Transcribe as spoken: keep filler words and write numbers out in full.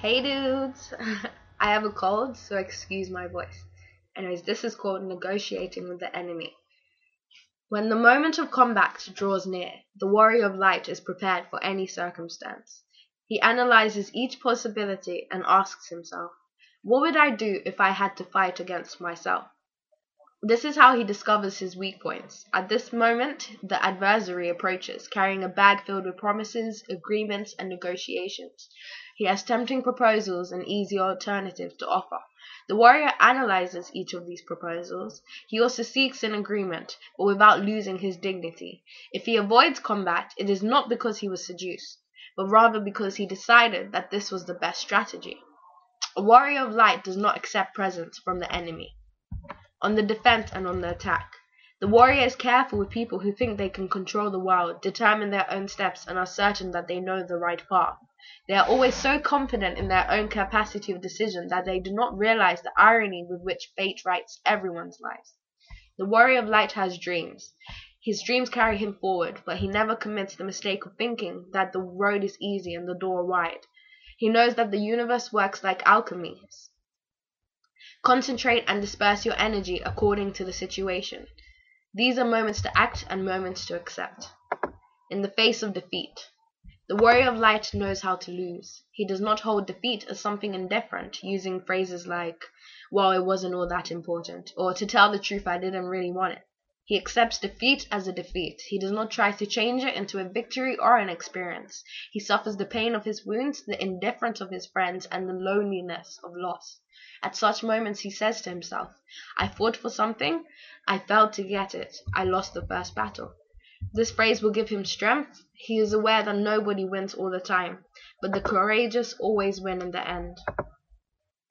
Hey dudes! I have a cold, so excuse my voice. Anyways, this is called negotiating with the enemy. When the moment of combat draws near, the warrior of light is prepared for any circumstance. He analyzes each possibility and asks himself, what would I do if I had to fight against myself? This is how he discovers his weak points. At this moment, the adversary approaches, carrying a bag filled with promises, agreements, and negotiations. He has tempting proposals and easy alternatives to offer. The warrior analyzes each of these proposals. He also seeks an agreement, but without losing his dignity. If he avoids combat, it is not because he was seduced, but rather because he decided that this was the best strategy. A warrior of light does not accept presents from the enemy. On the defense and on the attack. The warrior is careful with people who think they can control the world, determine their own steps, and are certain that they know the right path. They are always so confident in their own capacity of decision that they do not realize the irony with which fate writes everyone's lives. The warrior of light has dreams. His dreams carry him forward, but he never commits the mistake of thinking that the road is easy and the door wide. He knows that the universe works like alchemy. Concentrate and disperse your energy according to the situation. These are moments to act and moments to accept. In the face of defeat. The warrior of light knows how to lose. He does not hold defeat as something indifferent, using phrases like, well, it wasn't all that important, or to tell the truth, I didn't really want it. He accepts defeat as a defeat. He does not try to change it into a victory or an experience. He suffers the pain of his wounds, the indifference of his friends, and the loneliness of loss. At such moments he says to himself, I fought for something, I failed to get it, I lost the first battle. This phrase will give him strength. He is aware that nobody wins all the time, but the courageous always win in the end.